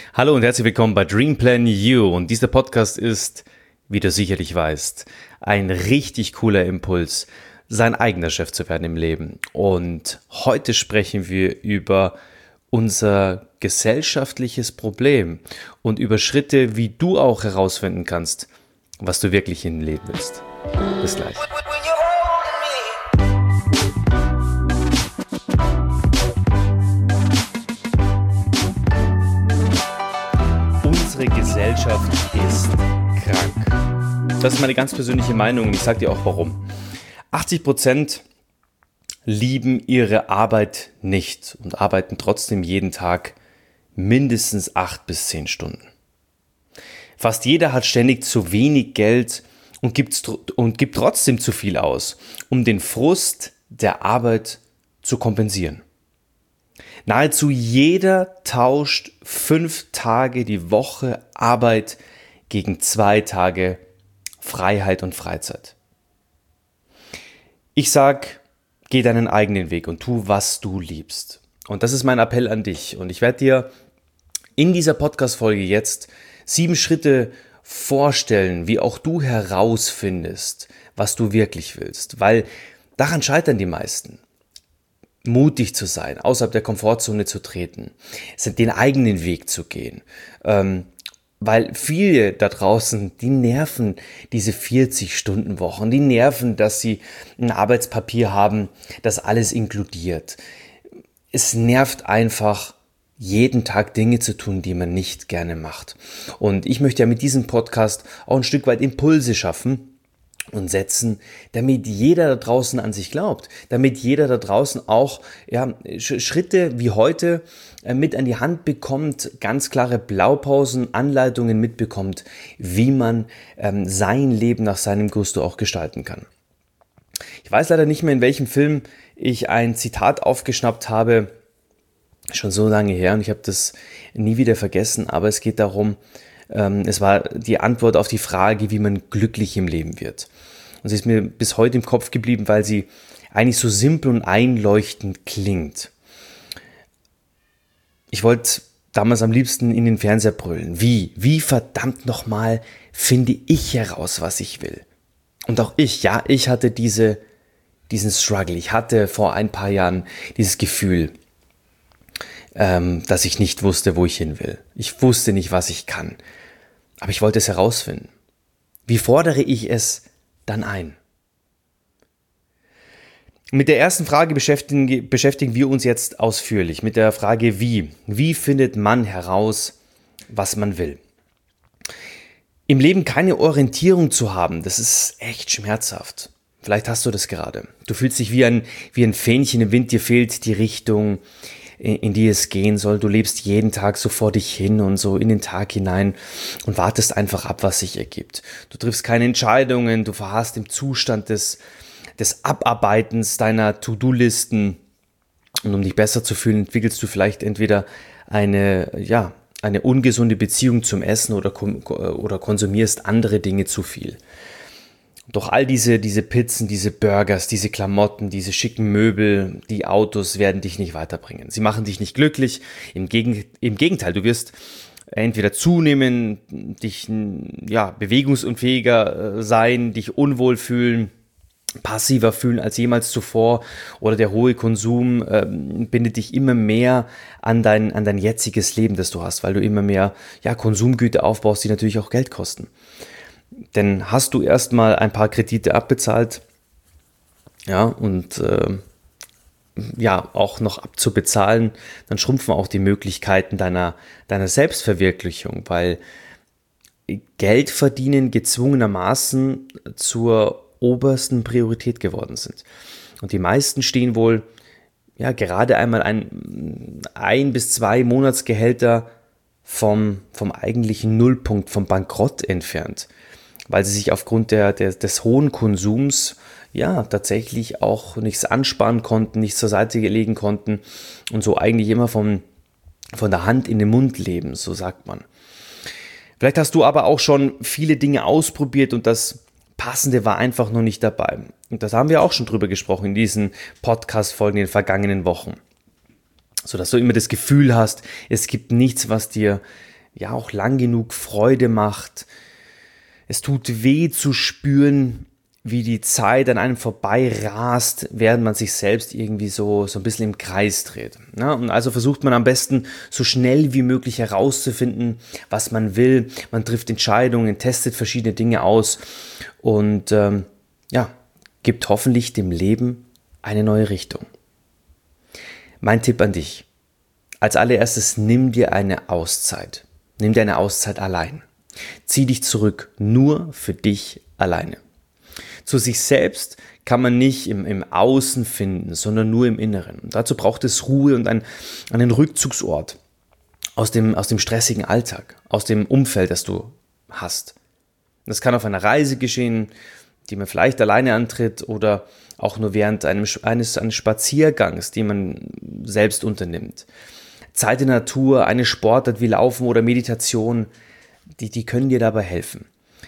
Hallo und herzlich willkommen bei Dream Plan You. Und dieser Podcast ist, wie du sicherlich weißt, ein richtig cooler Impuls, sein eigener Chef zu werden im Leben. Und heute sprechen wir über unser gesellschaftliches Problem und über Schritte, wie du auch herausfinden kannst, was du wirklich im Leben willst. Bis gleich. Unsere Gesellschaft ist krank. Das ist meine ganz persönliche Meinung und ich sage dir auch warum. 80% lieben ihre Arbeit nicht und arbeiten trotzdem jeden Tag mindestens 8 bis 10 Stunden. Fast jeder hat ständig zu wenig Geld und gibt trotzdem zu viel aus, um den Frust der Arbeit zu kompensieren. Nahezu jeder tauscht 5 Tage die Woche Arbeit gegen 2 Tage Freiheit und Freizeit. Ich sag, geh deinen eigenen Weg und tu, was du liebst. Und das ist mein Appell an dich. Und ich werde dir in dieser Podcast-Folge jetzt 7 Schritte vorstellen, wie auch du herausfindest, was du wirklich willst. Weil daran scheitern die meisten. Mutig zu sein, außerhalb der Komfortzone zu treten, den eigenen Weg zu gehen. Weil viele da draußen, die nerven diese 40-Stunden-Wochen, die nerven, dass sie ein Arbeitspapier haben, das alles inkludiert. Es nervt einfach, jeden Tag Dinge zu tun, die man nicht gerne macht. Und ich möchte ja mit diesem Podcast auch ein Stück weit Impulse schaffen und setzen, damit jeder da draußen an sich glaubt, damit jeder da draußen auch Schritte wie heute mit an die Hand bekommt, ganz klare Blaupausen, Anleitungen mitbekommt, wie man sein Leben nach seinem Gusto auch gestalten kann. Ich weiß leider nicht mehr, in welchem Film ich ein Zitat aufgeschnappt habe, schon so lange her und ich habe das nie wieder vergessen, aber es geht darum, es war die Antwort auf die Frage, wie man glücklich im Leben wird. Und sie ist mir bis heute im Kopf geblieben, weil sie eigentlich so simpel und einleuchtend klingt. Ich wollte damals am liebsten in den Fernseher brüllen. Wie verdammt nochmal finde ich heraus, was ich will? Und auch ich hatte diesen Struggle. Ich hatte vor ein paar Jahren dieses Gefühl, dass ich nicht wusste, wo ich hin will. Ich wusste nicht, was ich kann. Aber ich wollte es herausfinden. Wie fordere ich es dann ein? Mit der ersten Frage beschäftigen wir uns jetzt ausführlich. Mit der Frage wie. Wie findet man heraus, was man will? Im Leben keine Orientierung zu haben, das ist echt schmerzhaft. Vielleicht hast du das gerade. Du fühlst dich wie ein Fähnchen im Wind, dir fehlt die Richtung, in die es gehen soll. Du lebst jeden Tag so vor dich hin und so in den Tag hinein und wartest einfach ab, was sich ergibt. Du triffst keine Entscheidungen, du verharrst im Zustand des Abarbeitens deiner To-Do-Listen. Und um dich besser zu fühlen, entwickelst du vielleicht entweder eine ungesunde Beziehung zum Essen oder konsumierst andere Dinge zu viel. Doch all diese Pizzen, diese Burgers, diese Klamotten, diese schicken Möbel, die Autos werden dich nicht weiterbringen. Sie machen dich nicht glücklich. Im Gegenteil, du wirst entweder zunehmen, dich bewegungsunfähiger sein, dich unwohl fühlen, passiver fühlen als jemals zuvor, oder der hohe Konsum bindet dich immer mehr an dein jetziges Leben, das du hast, weil du immer mehr Konsumgüter aufbaust, die natürlich auch Geld kosten. Denn hast du erstmal ein paar Kredite abbezahlt, und auch noch abzubezahlen, dann schrumpfen auch die Möglichkeiten deiner Selbstverwirklichung, weil Geld verdienen gezwungenermaßen zur obersten Priorität geworden sind. Und die meisten stehen wohl gerade einmal ein bis 2 Monatsgehälter vom eigentlichen Nullpunkt, vom Bankrott entfernt, weil sie sich aufgrund des hohen Konsums tatsächlich auch nichts ansparen konnten, nichts zur Seite legen konnten und so eigentlich immer von der Hand in den Mund leben, so sagt man. Vielleicht hast du aber auch schon viele Dinge ausprobiert und das Passende war einfach noch nicht dabei. Und das haben wir auch schon drüber gesprochen in diesen Podcast-Folgen in den vergangenen Wochen. Sodass du immer das Gefühl hast, es gibt nichts, was dir ja auch lang genug Freude macht. Es tut weh zu spüren, wie die Zeit an einem vorbei rast, während man sich selbst irgendwie so ein bisschen im Kreis dreht. Ja, und also versucht man am besten so schnell wie möglich herauszufinden, was man will. Man trifft Entscheidungen, testet verschiedene Dinge aus und gibt hoffentlich dem Leben eine neue Richtung. Mein Tipp an dich. Als allererstes nimm dir eine Auszeit. Nimm dir eine Auszeit allein. Zieh dich zurück, nur für dich alleine. Zu sich selbst kann man nicht im Außen finden, sondern nur im Inneren. Und dazu braucht es Ruhe und einen Rückzugsort aus dem stressigen Alltag, aus dem Umfeld, das du hast. Das kann auf einer Reise geschehen, die man vielleicht alleine antritt oder auch nur während eines Spaziergangs, den man selbst unternimmt. Zeit in der Natur, eine Sportart wie Laufen oder Meditation, die können dir dabei helfen.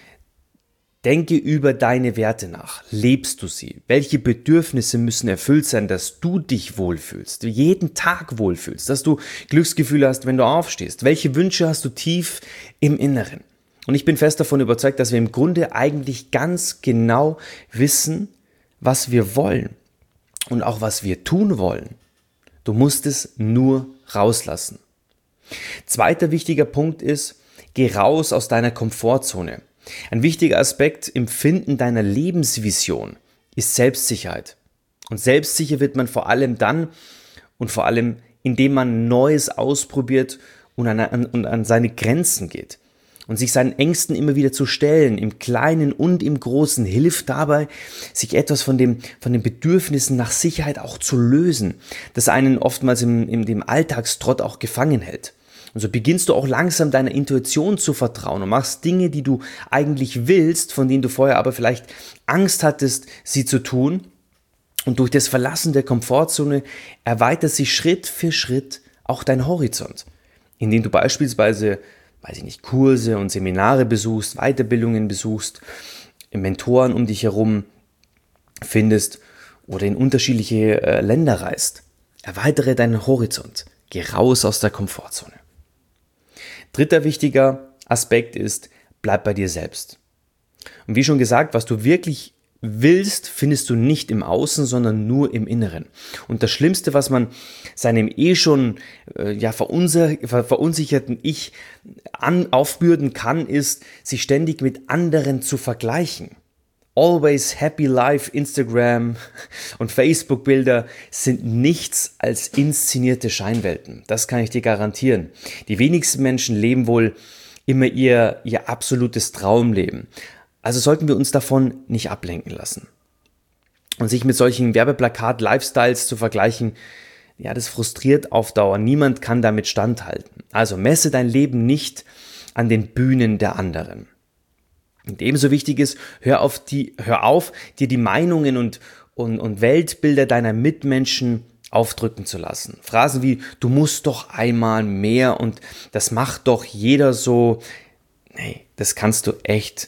Denke über deine Werte nach. Lebst du sie? Welche Bedürfnisse müssen erfüllt sein, dass du dich wohlfühlst, jeden Tag wohlfühlst, dass du Glücksgefühle hast, wenn du aufstehst? Welche Wünsche hast du tief im Inneren? Und ich bin fest davon überzeugt, dass wir im Grunde eigentlich ganz genau wissen, was wir wollen und auch was wir tun wollen. Du musst es nur rauslassen. Zweiter wichtiger Punkt ist, geh raus aus deiner Komfortzone. Ein wichtiger Aspekt im Finden deiner Lebensvision ist Selbstsicherheit. Und selbstsicher wird man vor allem dann und vor allem, indem man Neues ausprobiert und an seine Grenzen geht. Und sich seinen Ängsten immer wieder zu stellen, im Kleinen und im Großen, hilft dabei, sich etwas von den Bedürfnissen nach Sicherheit auch zu lösen, das einen oftmals im Alltagstrott auch gefangen hält. Und so beginnst du auch langsam deiner Intuition zu vertrauen und machst Dinge, die du eigentlich willst, von denen du vorher aber vielleicht Angst hattest, sie zu tun. Und durch das Verlassen der Komfortzone erweitert sich Schritt für Schritt auch dein Horizont, indem du beispielsweise Kurse und Seminare besuchst, Weiterbildungen besuchst, Mentoren um dich herum findest oder in unterschiedliche Länder reist. Erweitere deinen Horizont. Geh raus aus der Komfortzone. Dritter wichtiger Aspekt ist, bleib bei dir selbst. Und wie schon gesagt, was du wirklich willst, findest du nicht im Außen, sondern nur im Inneren. Und das Schlimmste, was man seinem schon verunsicherten Ich aufbürden kann, ist, sich ständig mit anderen zu vergleichen. Always Happy Life, Instagram und Facebook-Bilder sind nichts als inszenierte Scheinwelten. Das kann ich dir garantieren. Die wenigsten Menschen leben wohl immer ihr absolutes Traumleben. Also sollten wir uns davon nicht ablenken lassen. Und sich mit solchen Werbeplakat-Lifestyles zu vergleichen, das frustriert auf Dauer. Niemand kann damit standhalten. Also messe dein Leben nicht an den Bühnen der anderen. Und ebenso wichtig ist, hör auf, dir die Meinungen und Weltbilder deiner Mitmenschen aufdrücken zu lassen. Phrasen wie, du musst doch einmal mehr und das macht doch jeder so. Nee, das kannst du echt,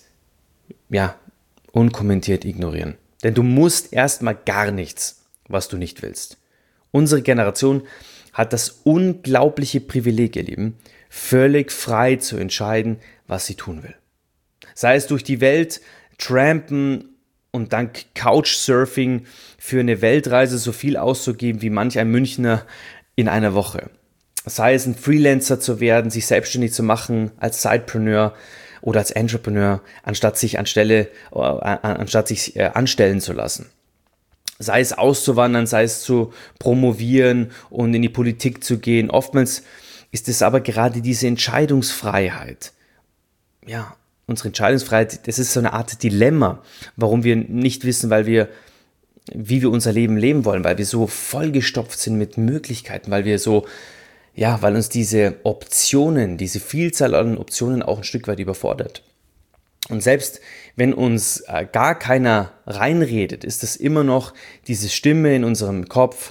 unkommentiert ignorieren. Denn du musst erstmal gar nichts, was du nicht willst. Unsere Generation hat das unglaubliche Privileg, ihr Lieben, völlig frei zu entscheiden, was sie tun will. Sei es durch die Welt trampen und dank Couchsurfing für eine Weltreise so viel auszugeben wie manch ein Münchner in einer Woche. Sei es ein Freelancer zu werden, sich selbstständig zu machen als Sidepreneur oder als Entrepreneur, anstatt sich anstellen zu lassen. Sei es auszuwandern, sei es zu promovieren und in die Politik zu gehen. Oftmals ist es aber gerade diese Entscheidungsfreiheit. Unsere Entscheidungsfreiheit, das ist so eine Art Dilemma, warum wir nicht wissen, wie wir unser Leben leben wollen, weil wir so vollgestopft sind mit Möglichkeiten, weil uns diese Optionen, diese Vielzahl an Optionen auch ein Stück weit überfordert. Und selbst wenn uns gar keiner reinredet, ist es immer noch diese Stimme in unserem Kopf,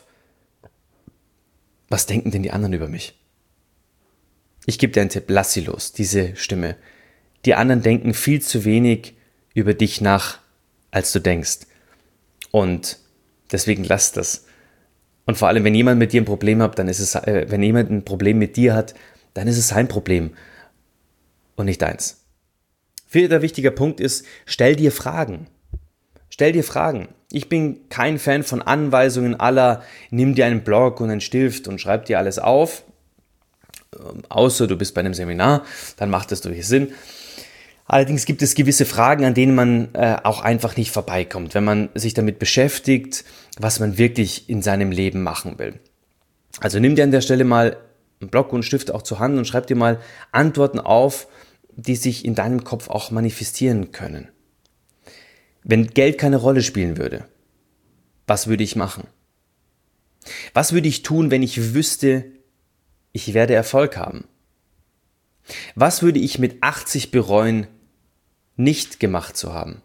was denken denn die anderen über mich? Ich gebe dir einen Tipp, lass sie los, diese Stimme. Die anderen denken viel zu wenig über dich nach, als du denkst. Und deswegen lass das. Und vor allem, wenn jemand mit dir ein Problem hat, wenn jemand ein Problem mit dir hat, dann ist es sein Problem. und nicht deins. Vierter wichtiger Punkt ist, stell dir Fragen. Stell dir Fragen. Ich bin kein Fan von Anweisungen aller, nimm dir einen Block und einen Stift und schreib dir alles auf. Außer du bist bei einem Seminar, dann macht das durchaus Sinn. Allerdings gibt es gewisse Fragen, an denen man auch einfach nicht vorbeikommt, wenn man sich damit beschäftigt, was man wirklich in seinem Leben machen will. Also nimm dir an der Stelle mal einen Block und einen Stift auch zur Hand und schreib dir mal Antworten auf, die sich in deinem Kopf auch manifestieren können. Wenn Geld keine Rolle spielen würde, was würde ich machen? Was würde ich tun, wenn ich wüsste, ich werde Erfolg haben? Was würde ich mit 80 bereuen, nicht gemacht zu haben?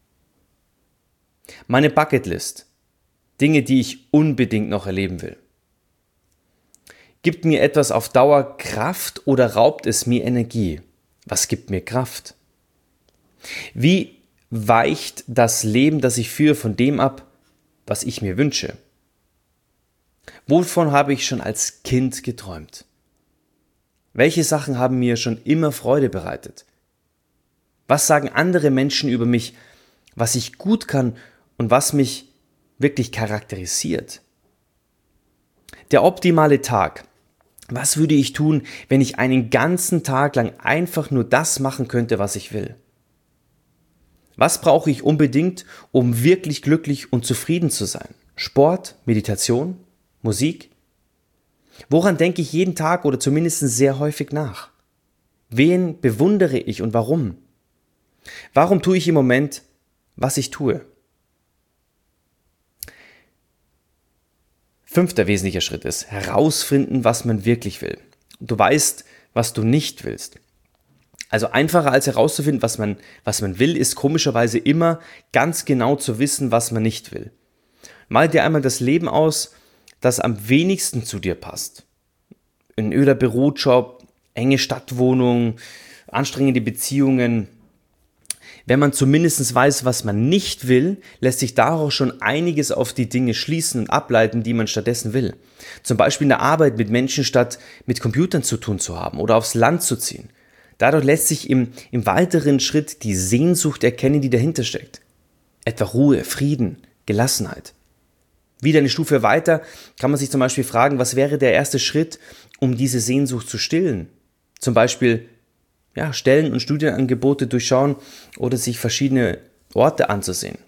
Meine Bucketlist, Dinge, die ich unbedingt noch erleben will. Gibt mir etwas auf Dauer Kraft oder raubt es mir Energie? Was gibt mir Kraft? Wie weicht das Leben, das ich führe, von dem ab, was ich mir wünsche? Wovon habe ich schon als Kind geträumt? Welche Sachen haben mir schon immer Freude bereitet? Was sagen andere Menschen über mich, was ich gut kann und was mich wirklich charakterisiert? Der optimale Tag. Was würde ich tun, wenn ich einen ganzen Tag lang einfach nur das machen könnte, was ich will? Was brauche ich unbedingt, um wirklich glücklich und zufrieden zu sein? Sport, Meditation, Musik? Woran denke ich jeden Tag oder zumindest sehr häufig nach? Wen bewundere ich und warum? Warum tue ich im Moment, was ich tue? 5. wesentlicher Schritt ist, herausfinden, was man wirklich will. Du weißt, was du nicht willst. Also einfacher als herauszufinden, was man will, ist komischerweise immer ganz genau zu wissen, was man nicht will. Mal dir einmal das Leben aus, das am wenigsten zu dir passt. Ein öder Bürojob, enge Stadtwohnung, anstrengende Beziehungen. Wenn man zumindest weiß, was man nicht will, lässt sich daraus schon einiges auf die Dinge schließen und ableiten, die man stattdessen will. Zum Beispiel in der Arbeit mit Menschen statt mit Computern zu tun zu haben oder aufs Land zu ziehen. Dadurch lässt sich im weiteren Schritt die Sehnsucht erkennen, die dahinter steckt. Etwa Ruhe, Frieden, Gelassenheit. Wieder eine Stufe weiter kann man sich zum Beispiel fragen, was wäre der erste Schritt, um diese Sehnsucht zu stillen? Zum Beispiel Stellen- und Studienangebote durchschauen oder sich verschiedene Orte anzusehen.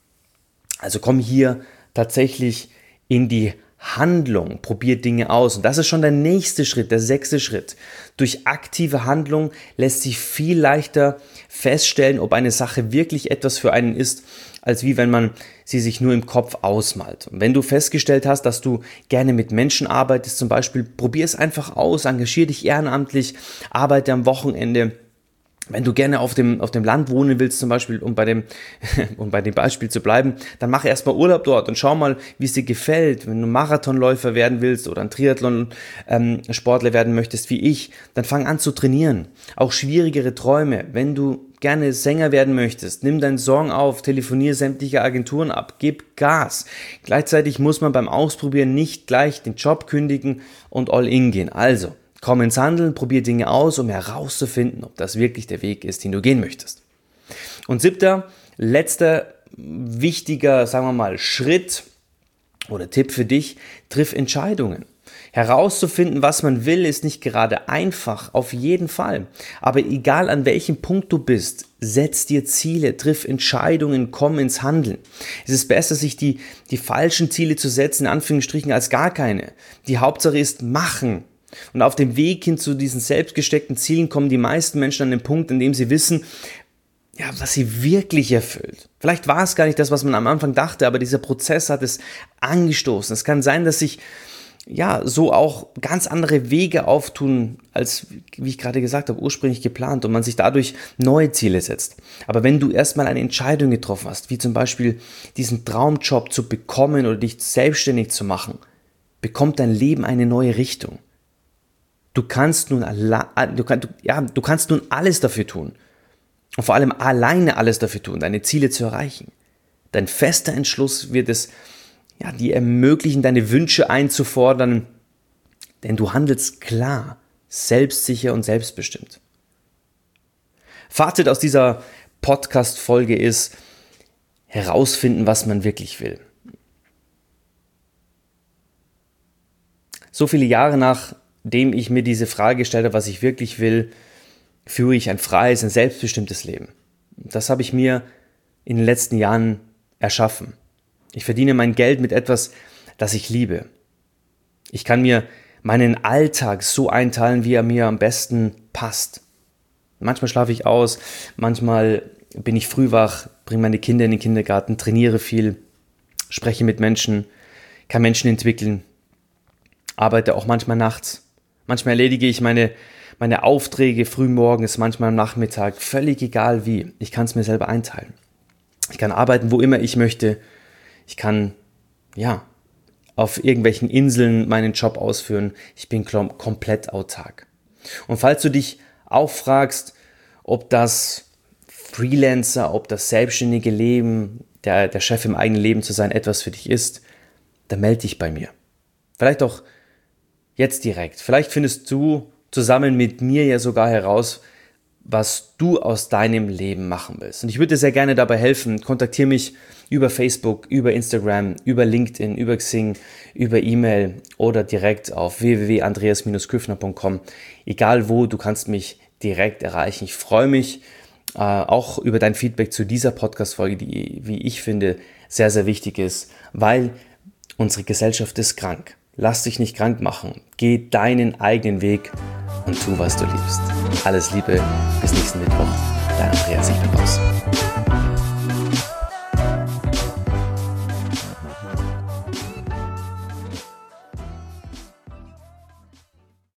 Also komm hier tatsächlich in die Handlung, probier Dinge aus. Und das ist schon der nächste Schritt, der 6. Schritt. Durch aktive Handlung lässt sich viel leichter feststellen, ob eine Sache wirklich etwas für einen ist, als wie wenn man sie sich nur im Kopf ausmalt. Und wenn du festgestellt hast, dass du gerne mit Menschen arbeitest, zum Beispiel, probier es einfach aus, engagier dich ehrenamtlich, arbeite am Wochenende. Wenn du gerne auf dem Land wohnen willst, zum Beispiel, um bei dem Beispiel zu bleiben, dann mach erstmal Urlaub dort und schau mal, wie es dir gefällt. Wenn du Marathonläufer werden willst oder ein Triathlon-Sportler werden möchtest wie ich, dann fang an zu trainieren. Auch schwierigere Träume. Wenn du gerne Sänger werden möchtest, nimm deinen Song auf, telefonier sämtliche Agenturen ab, gib Gas. Gleichzeitig muss man beim Ausprobieren nicht gleich den Job kündigen und all in gehen. Also, komm ins Handeln, probier Dinge aus, um herauszufinden, ob das wirklich der Weg ist, den du gehen möchtest. Und 7., letzter wichtiger, sagen wir mal, Schritt oder Tipp für dich, triff Entscheidungen. Herauszufinden, was man will, ist nicht gerade einfach, auf jeden Fall. Aber egal an welchem Punkt du bist, setz dir Ziele, triff Entscheidungen, komm ins Handeln. Es ist besser, sich die falschen Ziele zu setzen, in Anführungsstrichen, als gar keine. Die Hauptsache ist machen. Und auf dem Weg hin zu diesen selbstgesteckten Zielen kommen die meisten Menschen an den Punkt, in dem sie wissen, was sie wirklich erfüllt. Vielleicht war es gar nicht das, was man am Anfang dachte, aber dieser Prozess hat es angestoßen. Es kann sein, dass sich so auch ganz andere Wege auftun, als, wie ich gerade gesagt habe, ursprünglich geplant und man sich dadurch neue Ziele setzt. Aber wenn du erstmal eine Entscheidung getroffen hast, wie zum Beispiel diesen Traumjob zu bekommen oder dich selbstständig zu machen, bekommt dein Leben eine neue Richtung. Du kannst nun alles dafür tun und vor allem alleine alles dafür tun, deine Ziele zu erreichen. Dein fester Entschluss wird es dir ermöglichen, deine Wünsche einzufordern, denn du handelst klar, selbstsicher und selbstbestimmt. Fazit aus dieser Podcast-Folge ist, herausfinden, was man wirklich will. So viele Jahre nachdem ich mir diese Frage gestellt habe, was ich wirklich will, führe ich ein freies, ein selbstbestimmtes Leben. Das habe ich mir in den letzten Jahren erschaffen. Ich verdiene mein Geld mit etwas, das ich liebe. Ich kann mir meinen Alltag so einteilen, wie er mir am besten passt. Manchmal schlafe ich aus, manchmal bin ich früh wach, bringe meine Kinder in den Kindergarten, trainiere viel, spreche mit Menschen, kann Menschen entwickeln, arbeite auch manchmal nachts. Manchmal erledige ich meine Aufträge früh morgens, manchmal am Nachmittag, völlig egal wie. Ich kann es mir selber einteilen. Ich kann arbeiten, wo immer ich möchte. Ich kann, auf irgendwelchen Inseln meinen Job ausführen. Ich bin komplett autark. Und falls du dich auch fragst, ob das Freelancer, ob das selbstständige Leben, der Chef im eigenen Leben zu sein, etwas für dich ist, dann melde dich bei mir. Vielleicht auch jetzt direkt. Vielleicht findest du zusammen mit mir ja sogar heraus, was du aus deinem Leben machen willst. Und ich würde dir sehr gerne dabei helfen. Kontaktiere mich über Facebook, über Instagram, über LinkedIn, über Xing, über E-Mail oder direkt auf www.andreas-küffner.com. Egal wo, du kannst mich direkt erreichen. Ich freue mich auch über dein Feedback zu dieser Podcast-Folge, die, wie ich finde, sehr, sehr wichtig ist, weil unsere Gesellschaft ist krank. Lass dich nicht krank machen. Geh deinen eigenen Weg und tu, was du liebst. Alles Liebe, bis nächsten Mittwoch. Dein Andreas, ich bin raus.